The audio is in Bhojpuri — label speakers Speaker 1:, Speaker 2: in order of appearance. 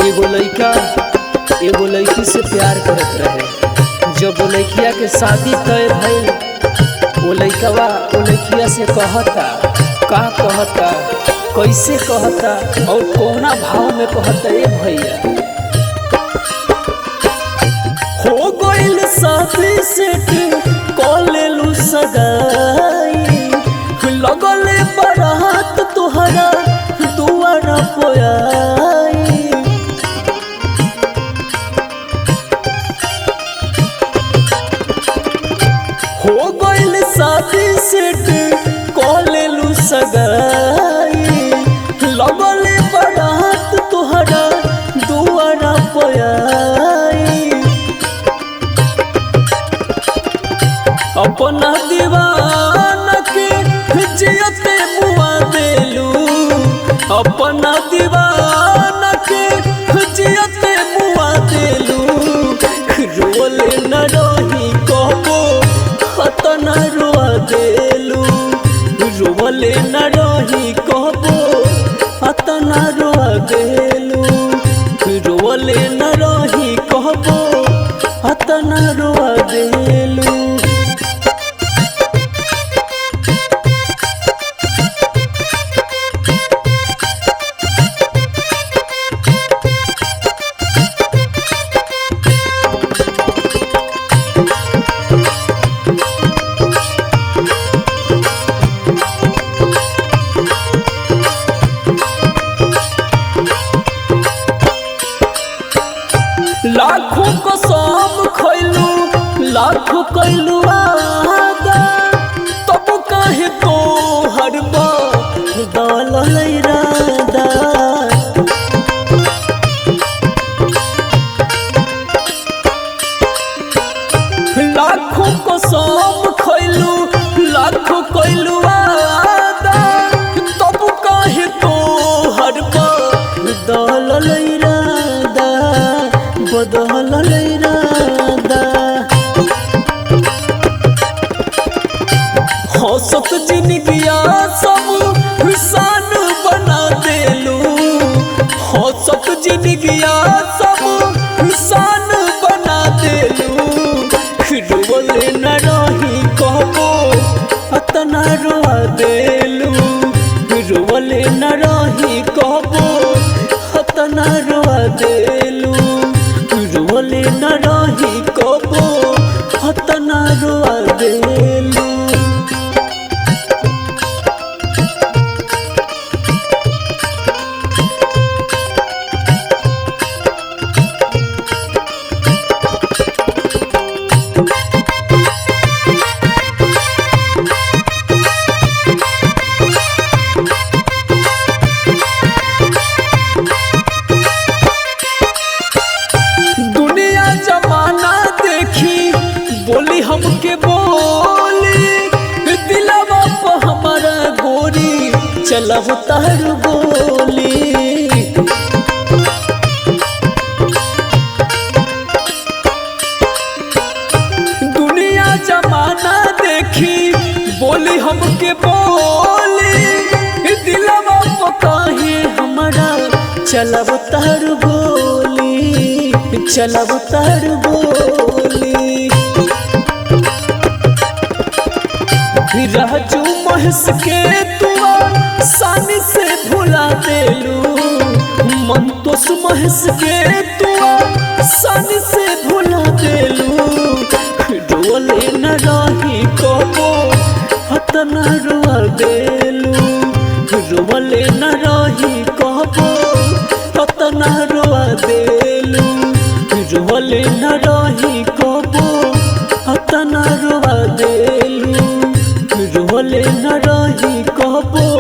Speaker 1: एगो लइका एगो लइकी से प्यार करत रहे। जब वो लइकिया के शादी तय भइल, वो लइकवा वो लइकिया से कहता, का कहता, कैसे कहता और कौना भाव में कहता। ए भैया हो गइल शादी सेट कॉलेलू सगाई, लगले बारात तोहरा दुआरा पोयाई। हो गइल शादी सेट कॉलेलू सगाई, लगले बारात तोहरा दुआरा पोयाई। अपना दीवाना के जियते मुआ देलू, अपना दीवाना के जियते मुआ देलू। रोले न रही कहबो अतना रोआ देलू, रोले न रही कहबो अतना रोआ देलू, रोले न रही कहबो अतना रोआ देलू। लाखों कसम खैलू, लाखों कैलू वादा, तब काहे तोहर बदलल इरादा। लाखों कसम खैलू, लाखों कैलू वादा, तब काहे तोहर बदलल इरादा, बदलल इरादा। हंसत जिंदगिया सब हुसान बना देलू, हंसत जिंदगिया सब हुसान बना देलू। रोले न रही कहबो अतना रोआ देलू, रोले न रही कहबो अतना रोआ देलू, रोले न रही कहबो अतना रोआ देलू। बोली हमके बोली दिलवा पे हमारा गोरी चलब तार गोली। दुनिया जमाना देखी बोली हमके बोली दिलवा पे काहे हमारा चलब तार गोली, चलब तार गोली। राजू महस के तुआ सानी से भुला देलू, मंतोष महस के तुआ सानी से भुला देलू। रोले न रही कहबो अतना रोआ देलू, रोले न रही कहबो अतना रोआ देलू, रोले न रही कहबो अतना रोआ देलू, रोले न रही कहबो